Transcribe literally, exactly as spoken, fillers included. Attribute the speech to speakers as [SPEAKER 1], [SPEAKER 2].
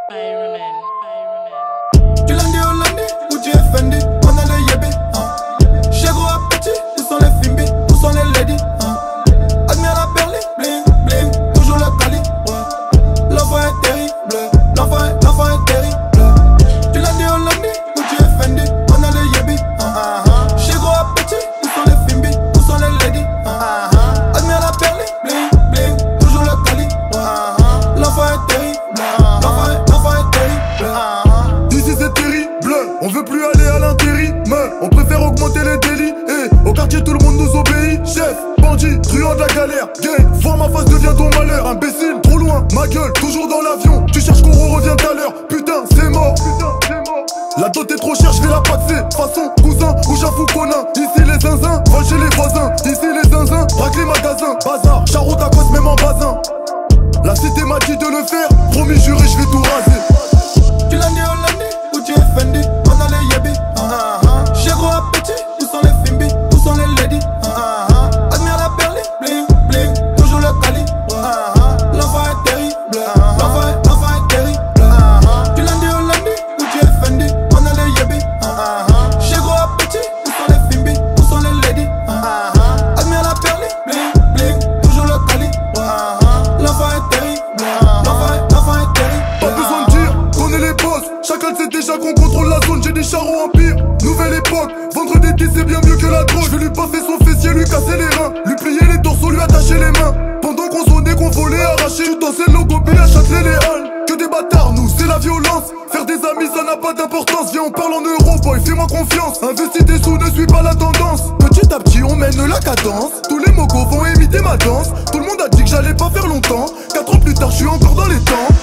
[SPEAKER 1] Pyroman, Pyroman.
[SPEAKER 2] Du lundi au lundi, où tu es Fendi, on a le yébi, hein. Chez gros à petit, où sont les Fimbi, où sont les ladies, hein. Admire la perle, bling, bling, toujours le cali, ouais. L'enfant est terrible, l'enfant est, l'enfant est terrible. Du lundi au lundi, où tu es Fendi, on a le yébi, hein. Chez gros à petit, où sont les Fimbi, où sont les ladies, hein. Admire la perle, bling, bling, toujours le cali, ouais. L'enfant est terrible, l'enfant est, l'enfant est terrible.
[SPEAKER 3] Ici c'est terrible, on veut plus aller à l'intérim, on préfère augmenter les délits. Et au quartier tout le monde nous obéit. Chef, bandit, truand de la galère, gay, voir ma face devient ton malheur. Imbécile, trop loin, ma gueule, toujours dans l'avion. Tu cherches qu'on revient tout à l'heure, putain c'est mort. La dot est trop chère, je vais la paxer. Façon cousin ou j'avoue conin. Ici les zinzins, volent chez les voisins. Ici les zinzins, braquent les magasins. Bazar, charroute à cause même en basin. La cité m'a dit de le faire, promis juré je vais tout raser.
[SPEAKER 2] Du lundi au lundi, où tu es Fendi, on a les yébi, hein. Chez gros à petit, où sont les Fimbi, où sont les ladies, hein. Admire la perle, bling, bling, toujours le cali, ouais. L'enfant est terrible, l'enfant est, l'enfant est terrible. Du lundi au lundi, où tu es Fendi, on a les yébi, chez gros à petit, où sont les Fimbi, où sont les ladies, admire la perle, bling, bling, toujours le cali, ouais. L'enfant est terrible, l'enfant est, l'enfant est terrible.
[SPEAKER 3] Pas besoin de dire qu'on est les boss. Chacun le sait déjà qu'on contrôle la zone. J'ai des charros en pire, nouvelle époque. Vendre des disques c'est bien mieux que la drogue. Je vais lui passer son fessier, lui casser les reins, lui plier les torsos, lui attacher les mains. Pendant qu'on sonnait, qu'on volait, arraché. Tu dansais le logo, à Châtelet les halles. Que des bâtards, nous c'est la violence. Faire des amis ça n'a pas d'importance. Viens on parle en euros boy, fais-moi confiance. Investis tes sous, ne suis pas la tendance. Petit à petit on mène la cadence. Tous les mogos vont imiter ma danse. Tout le monde a dit que j'allais pas faire longtemps. Quatre ans plus tard je suis encore dans les temps.